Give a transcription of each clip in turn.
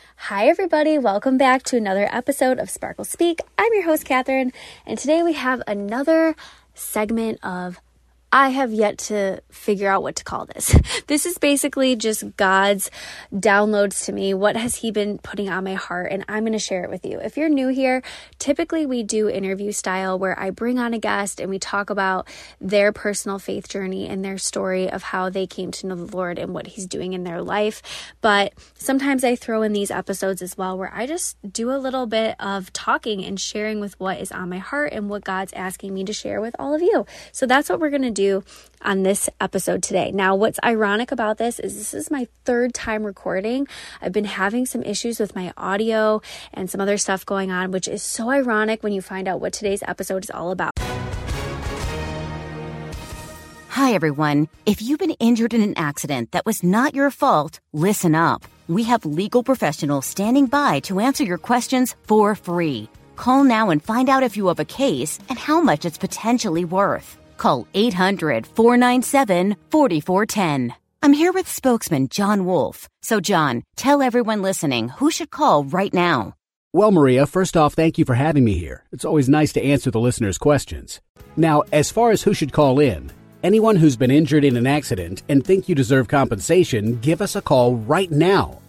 Hi, everybody. Welcome back to another episode of Sparkle Speak. I'm your host, Catherine, and today we have another segment of I have yet to figure out what to call this. This is basically just God's downloads to me. What has He been putting on my heart? And I'm going to share it with you. If you're new here, typically we do interview style where I bring on a guest and we talk about their personal faith journey and their story of how they came to know the Lord and what He's doing in their life. But sometimes I throw in these episodes as well where I just do a little bit of talking and sharing with what is on my heart and what God's asking me to share with all of you. So that's what we're going to do on this episode today. Now, what's ironic about this is my third time recording. I've been having some issues with my audio and some other stuff going on, which is so ironic when you find out what today's episode is all about. Hi, everyone. If you've been injured in an accident that was not your fault, listen up. We have legal professionals standing by to answer your questions for free. Call now and find out if you have a case and how much it's potentially worth. Call 800-497-4410. I'm here with spokesman John Wolf. So, John, tell everyone listening who should call right now. Well, Maria, first off, thank you for having me here. It's always nice to answer the listeners' questions. Now, as far as who should call in, anyone who's been injured in an accident and think you deserve compensation, give us a call right now.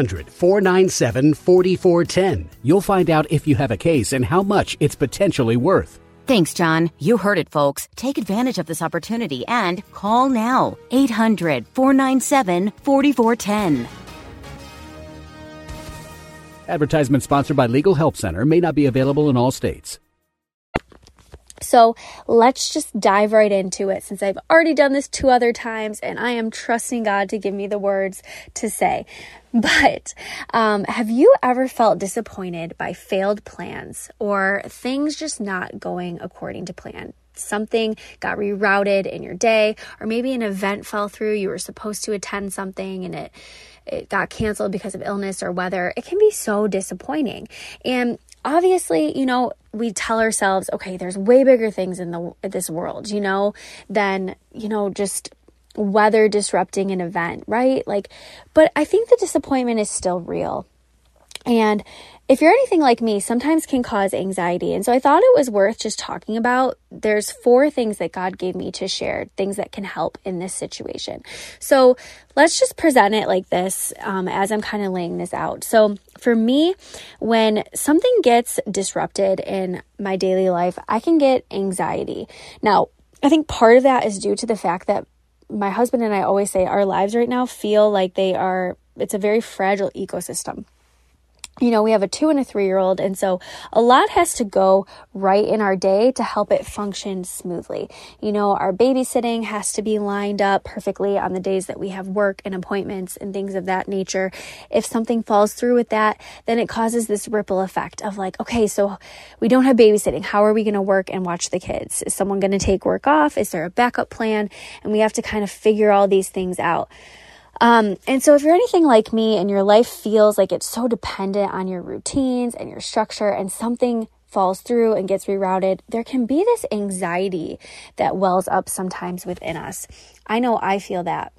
800-497-4410. You'll find out if you have a case and how much it's potentially worth. Thanks, John. You heard it, folks. Take advantage of this opportunity and call now. 800-497-4410. Advertisement sponsored by Legal Help Center. May not be available in all states. So let's just dive right into it since I've already done this 2 other times and I am trusting God to give me the words to say. But have you ever felt disappointed by failed plans or things just not going according to plan? Something got rerouted in your day, or maybe an event fell through. You were supposed to attend something and it got canceled because of illness or weather. It can be so disappointing. And obviously, we tell ourselves, okay, there's way bigger things in this world, than, just weather disrupting an event, right? But I think the disappointment is still real. And if you're anything like me, sometimes can cause anxiety. And so I thought it was worth just talking about. There's 4 things that God gave me to share, things that can help in this situation. So let's just present it like this as I'm kind of laying this out. So for me, when something gets disrupted in my daily life, I can get anxiety. Now, I think part of that is due to the fact that my husband and I always say our lives right now feel like it's a very fragile ecosystem. We have a 2 and a 3-year-old, and so a lot has to go right in our day to help it function smoothly. Our babysitting has to be lined up perfectly on the days that we have work and appointments and things of that nature. If something falls through with that, then it causes this ripple effect of okay, so we don't have babysitting. How are we going to work and watch the kids? Is someone going to take work off? Is there a backup plan? And we have to kind of figure all these things out. And so if you're anything like me and your life feels like it's so dependent on your routines and your structure and something falls through and gets rerouted, there can be this anxiety that wells up sometimes within us. I know I feel that.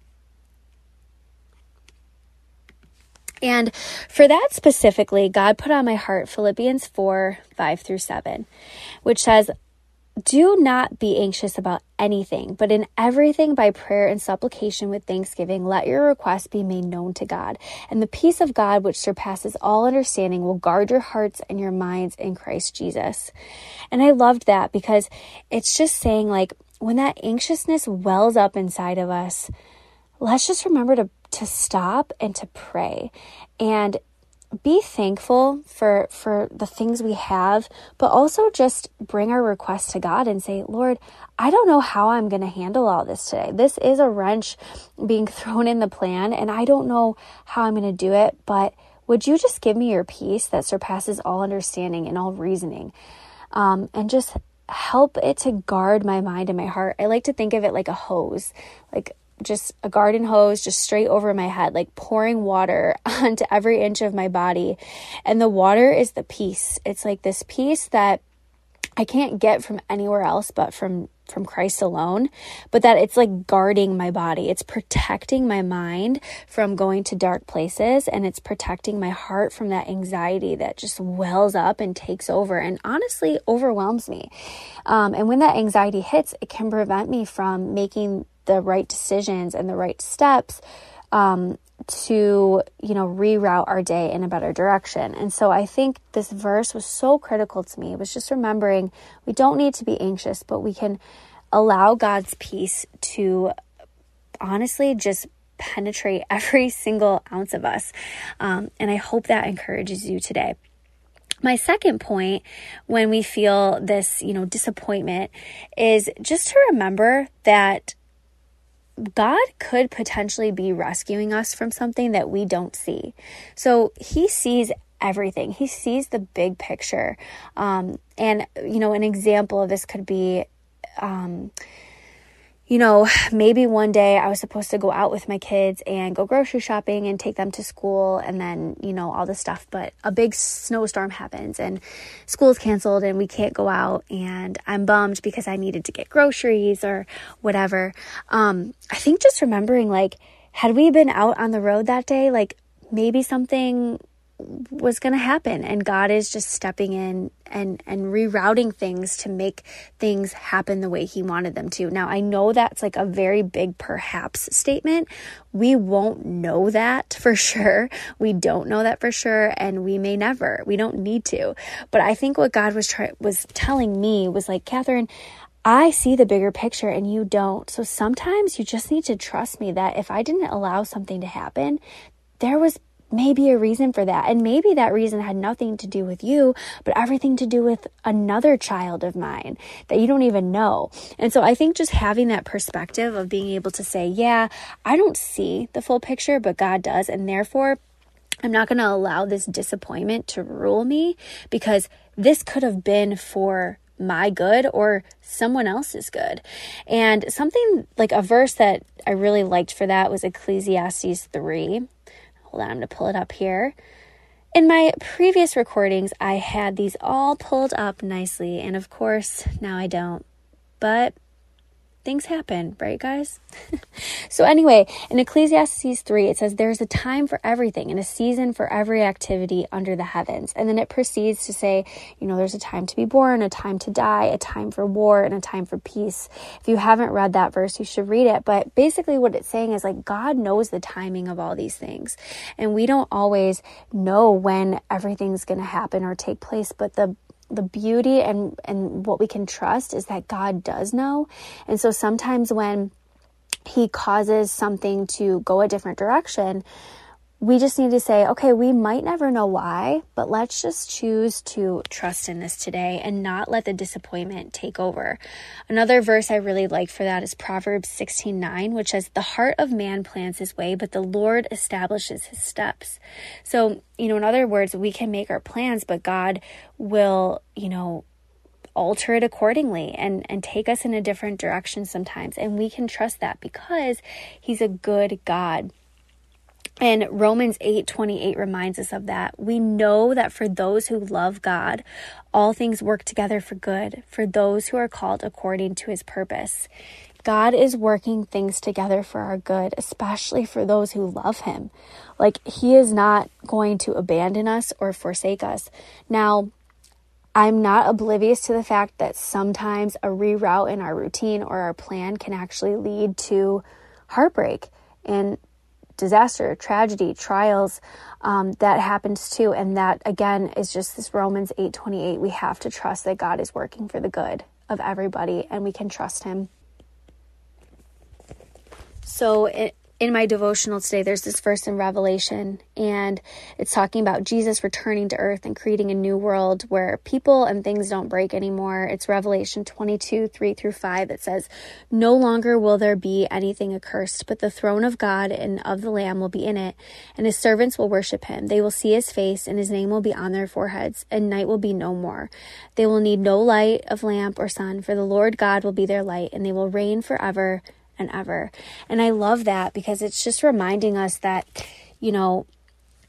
And for that specifically, God put on my heart Philippians 4:5-7, which says, "Do not be anxious about anything, but in everything by prayer and supplication with thanksgiving, let your requests be made known to God. And the peace of God, which surpasses all understanding, will guard your hearts and your minds in Christ Jesus." And I loved that because it's just saying when that anxiousness wells up inside of us, let's just remember to stop and to pray and be thankful for the things we have, but also just bring our requests to God and say, Lord, I don't know how I'm going to handle all this today. This is a wrench being thrown in the plan, and I don't know how I'm going to do it, but would you just give me your peace that surpasses all understanding and all reasoning, and just help it to guard my mind and my heart. I like to think of it like a hose, just a garden hose just straight over my head, pouring water onto every inch of my body. And the water is the peace. It's this peace that I can't get from anywhere else but from from Christ alone, but that it's like guarding my body. It's protecting my mind from going to dark places, and it's protecting my heart from that anxiety that just wells up and takes over and honestly overwhelms me. And when that anxiety hits, it can prevent me from making the right decisions and the right steps to, reroute our day in a better direction. And so I think this verse was so critical to me. It was just remembering we don't need to be anxious, but we can allow God's peace to honestly just penetrate every single ounce of us. And I hope that encourages you today. My second point, when we feel this, disappointment, is just to remember that God could potentially be rescuing us from something that we don't see. So he sees everything. He sees the big picture. And, an example of this could be, maybe one day I was supposed to go out with my kids and go grocery shopping and take them to school and then, all this stuff. But a big snowstorm happens and school's canceled and we can't go out, and I'm bummed because I needed to get groceries or whatever. I think just remembering, had we been out on the road that day, maybe something was going to happen, and God is just stepping in and rerouting things to make things happen the way he wanted them to. Now, I know that's a very big perhaps statement. We won't know that for sure. We don't know that for sure, and we may never. We don't need to. But I think what God was telling me was Catherine, I see the bigger picture and you don't. So sometimes you just need to trust me that if I didn't allow something to happen, there was maybe a reason for that. And maybe that reason had nothing to do with you, but everything to do with another child of mine that you don't even know. And so I think just having that perspective of being able to say, yeah, I don't see the full picture, but God does. And therefore, I'm not going to allow this disappointment to rule me, because this could have been for my good or someone else's good. And something a verse that I really liked for that was Ecclesiastes 3. Hold on, I'm going to pull it up here. In my previous recordings, I had these all pulled up nicely. And of course, now I don't. But things happen, right, guys? So anyway, in Ecclesiastes 3, it says, there's a time for everything and a season for every activity under the heavens. And then it proceeds to say, there's a time to be born, a time to die, a time for war, and a time for peace. If you haven't read that verse, you should read it. But basically what it's saying is God knows the timing of all these things. And we don't always know when everything's going to happen or take place, but the beauty and what we can trust is that God does know. And so sometimes when he causes something to go a different direction, we just need to say, okay, we might never know why, but let's just choose to trust in this today and not let the disappointment take over. Another verse I really like for that is Proverbs 16:9, which says, the heart of man plans his way, but the Lord establishes his steps. So, in other words, we can make our plans, but God will, alter it accordingly and take us in a different direction sometimes. And we can trust that because he's a good God. And Romans 8:28 reminds us of that. We know that for those who love God, all things work together for good, for those who are called according to his purpose. God is working things together for our good, especially for those who love him. He is not going to abandon us or forsake us. Now, I'm not oblivious to the fact that sometimes a reroute in our routine or our plan can actually lead to heartbreak and disaster, tragedy, trials. That happens too. And that, again, is just this Romans 8:28. We have to trust that God is working for the good of everybody, and we can trust him. So in my devotional today, there's this verse in Revelation, and it's talking about Jesus returning to earth and creating a new world where people and things don't break anymore. It's Revelation 22:3-5 that says, no longer will there be anything accursed, but the throne of God and of the Lamb will be in it, and his servants will worship him. They will see his face, and his name will be on their foreheads, and night will be no more. They will need no light of lamp or sun, for the Lord God will be their light, and they will reign forever and ever. And I love that because it's just reminding us that,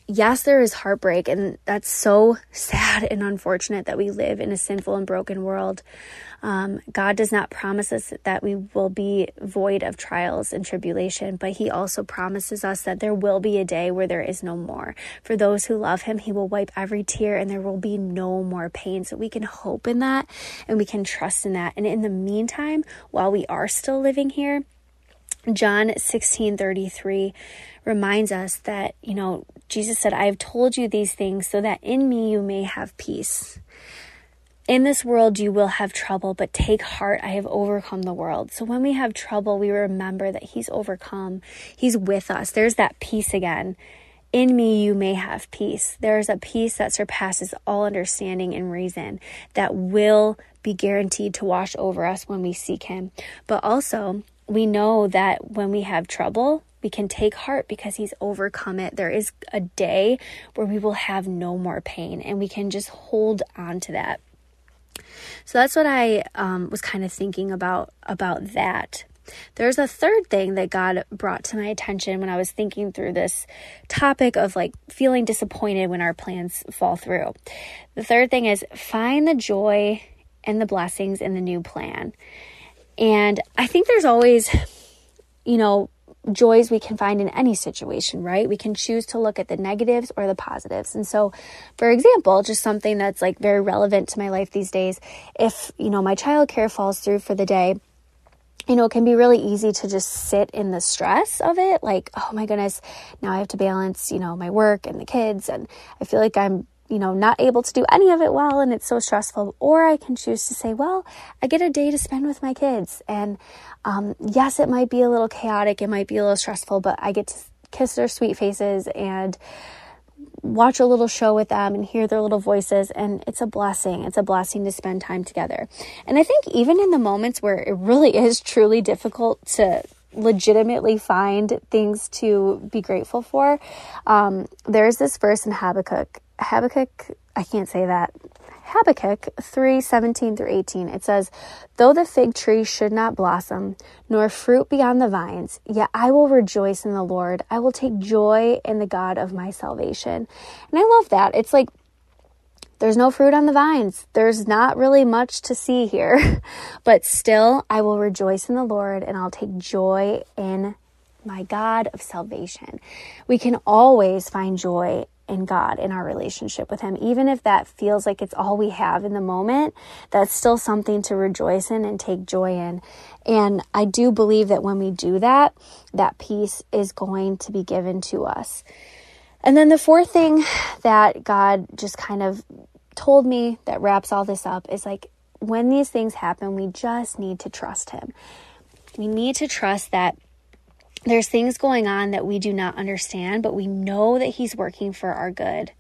yes, there is heartbreak, and that's so sad and unfortunate that we live in a sinful and broken world. God does not promise us that we will be void of trials and tribulation, but he also promises us that there will be a day where there is no more. For those who love him, he will wipe every tear and there will be no more pain. So we can hope in that and we can trust in that. And in the meantime, while we are still living here, John 16:33 reminds us that, Jesus said, I have told you these things so that in me you may have peace. In this world you will have trouble, but take heart, I have overcome the world. So when we have trouble, we remember that he's overcome. He's with us. There's that peace again. In me you may have peace. There's a peace that surpasses all understanding and reason that will be guaranteed to wash over us when we seek him. But also, we know that when we have trouble, we can take heart because he's overcome it. There is a day where we will have no more pain, and we can just hold on to that. So that's what I was kind of thinking about that. There's a third thing that God brought to my attention when I was thinking through this topic of feeling disappointed when our plans fall through. The third thing is find the joy and the blessings in the new plan. And I think there's always, joys we can find in any situation, right? We can choose to look at the negatives or the positives. And so, for example, just something that's very relevant to my life these days, if, my childcare falls through for the day, it can be really easy to just sit in the stress of it. Oh my goodness, now I have to balance, my work and the kids. And I feel like I'm, not able to do any of it well, and it's so stressful. Or I can choose to say, well, I get a day to spend with my kids. And yes, it might be a little chaotic, it might be a little stressful, but I get to kiss their sweet faces and watch a little show with them and hear their little voices. And it's a blessing. It's a blessing to spend time together. And I think even in the moments where it really is truly difficult to legitimately find things to be grateful for, there's this verse in Habakkuk 3:17-18. It says, though the fig tree should not blossom, nor fruit be on the vines, yet I will rejoice in the Lord. I will take joy in the God of my salvation. And I love that. It's there's no fruit on the vines. There's not really much to see here, but still I will rejoice in the Lord and I'll take joy in my God of salvation. We can always find joy in God, in our relationship with him. Even if that feels like it's all we have in the moment, that's still something to rejoice in and take joy in. And I do believe that when we do that, that peace is going to be given to us. And then the fourth thing that God just kind of told me that wraps all this up is when these things happen, we just need to trust him. We need to trust that there's things going on that we do not understand, but we know that he's working for our good.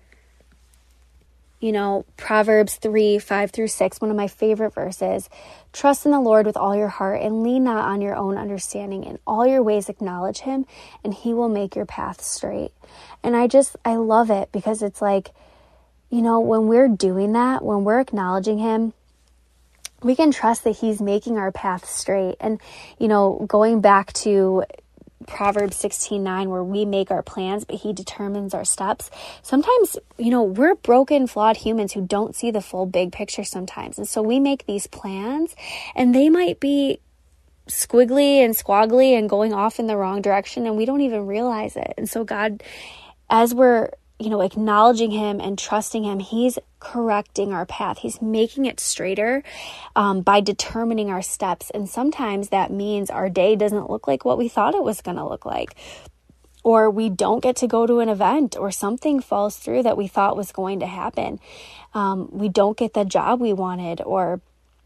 Proverbs 3:5-6, one of my favorite verses. Trust in the Lord with all your heart and lean not on your own understanding. In all your ways acknowledge him and he will make your path straight. And I love it because it's when we're doing that, when we're acknowledging him, we can trust that he's making our path straight. And, going back to Proverbs 16:9, where we make our plans, but he determines our steps. Sometimes, we're broken, flawed humans who don't see the full big picture sometimes. And so we make these plans and they might be squiggly and squaggly and going off in the wrong direction and we don't even realize it. And so God, as we're acknowledging him and trusting him, he's correcting our path. He's making it straighter by determining our steps. And sometimes that means our day doesn't look like what we thought it was going to look like. Or we don't get to go to an event, or something falls through that we thought was going to happen. We don't get the job we wanted, or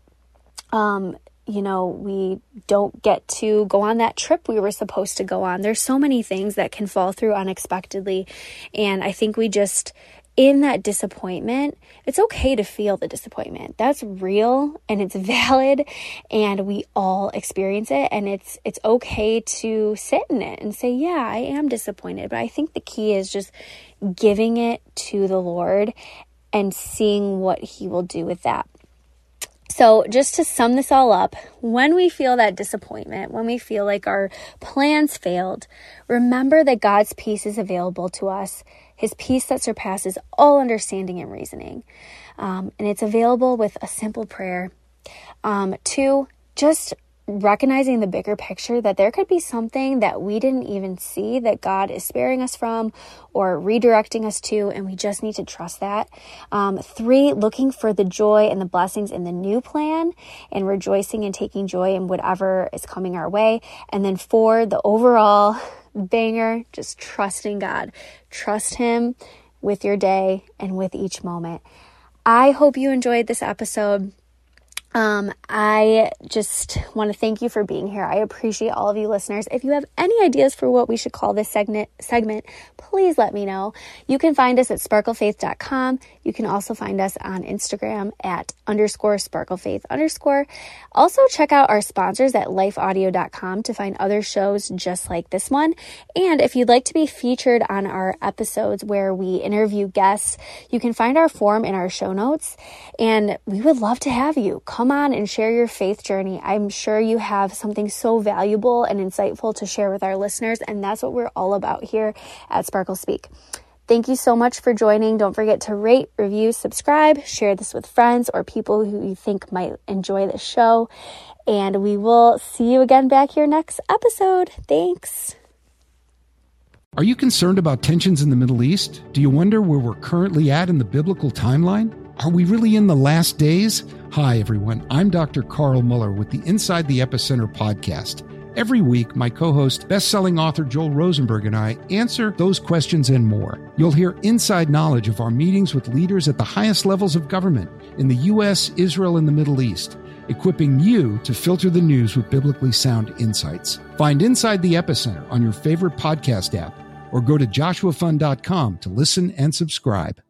we don't get to go on that trip we were supposed to go on. There's so many things that can fall through unexpectedly. And I think we just, in that disappointment, it's okay to feel the disappointment. That's real and it's valid and we all experience it. And it's okay to sit in it and say, yeah, I am disappointed. But I think the key is just giving it to the Lord and seeing what he will do with that. So just to sum this all up, when we feel that disappointment, when we feel like our plans failed, remember that God's peace is available to us, his peace that surpasses all understanding and reasoning. And it's available with a simple prayer. 2, just recognizing the bigger picture that there could be something that we didn't even see that God is sparing us from or redirecting us to, and we just need to trust that. 3, looking for the joy and the blessings in the new plan and rejoicing and taking joy in whatever is coming our way. And then 4, the overall banger, just trusting God. Trust him with your day and with each moment. I hope you enjoyed this episode. I just want to thank you for being here. I appreciate all of you listeners. If you have any ideas for what we should call this segment, please let me know. You can find us at sparklefaith.com. You can also find us on Instagram at _sparklefaith_. Also check out our sponsors at lifeaudio.com to find other shows just like this one. And if you'd like to be featured on our episodes where we interview guests, you can find our form in our show notes. And we would love to have you. Come on and share your faith journey. I'm sure you have something so valuable and insightful to share with our listeners, and that's what we're all about here at Sparkle Speak. Thank you so much for joining. Don't forget to rate, review, subscribe, share this with friends or people who you think might enjoy the show, and we will see you again back here next episode. Thanks. Are you concerned about tensions in the Middle East? Do you wonder where we're currently at in the biblical timeline? Are we really in the last days? Hi, everyone. I'm Dr. Carl Muller with the Inside the Epicenter podcast. Every week, my co-host, best-selling author Joel Rosenberg and I answer those questions and more. You'll hear inside knowledge of our meetings with leaders at the highest levels of government in the U.S., Israel, and the Middle East, equipping you to filter the news with biblically sound insights. Find Inside the Epicenter on your favorite podcast app or go to joshuafund.com to listen and subscribe.